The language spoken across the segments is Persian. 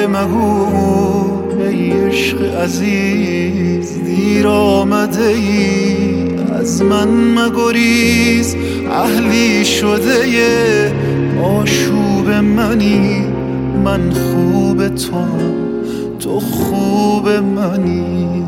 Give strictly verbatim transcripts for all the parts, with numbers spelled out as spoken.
مگو ای عشق عزیز، دیر آمده ای از من مگریز. اهلی شده ی آشوب منی، من خوب تو، تو خوب منی.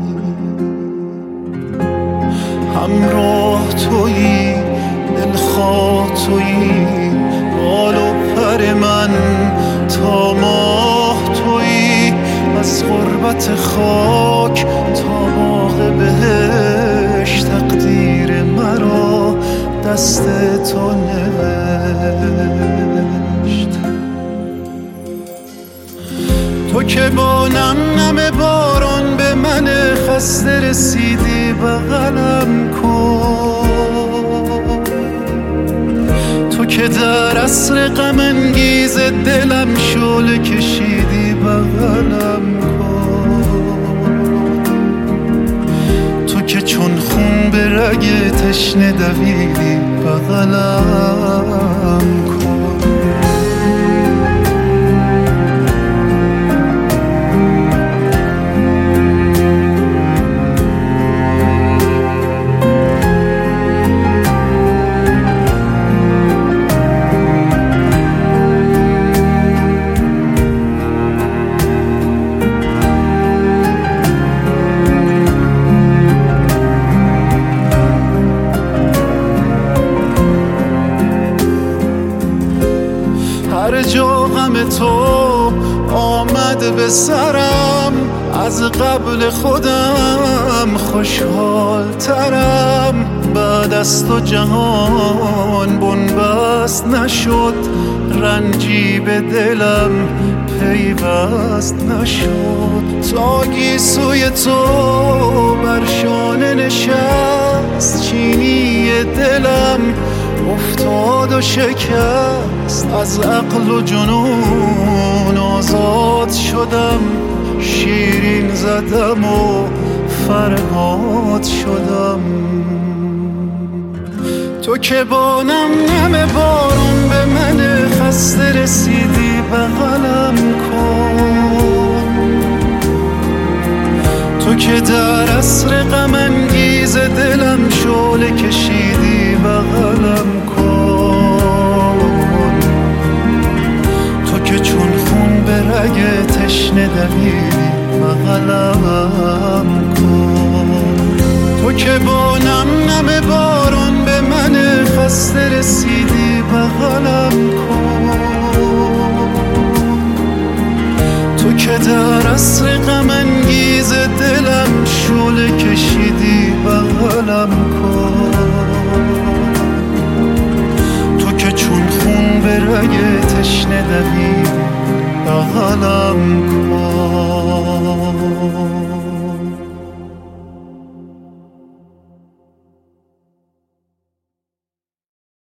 همراه تویی، دلخواه تویی، بال و پر من تا ماه تویی. از غربت خاک تا باغ بهشت، تقدیر مرا دست تو نوشت. تو که با نم نم باران به من خسته رسیدی، بغلم کن. تو که در عصر غم انگیز دلم شعله کشیدی، بغلم کن. تو که چون خون به رگ تشنه دویدی، بغلم کن. هر جا غم تو آمد به سرم، از قبل خودم خوشحال ترم. بعد از تو جهان بنبست نشد، رنجی به دلم پیوست نشد. تا گیسوی تو بر شانه نشست، چینی دلم افتاد و شکست. از عقل و جنون آزاد شدم، شیرین زدم و فرهاد شدم. تو که با نم نم بارون به من خسته رسیدی، بغلم کن. تو که در عصر غم انگیز دلم شعله کشیدی، بغلم کن. تو که چون خون به رگ تشنه دویدی، بغلم کن. تو که با نم نم باران به من خسته رسیدی، بغلم کن. تو که در عصر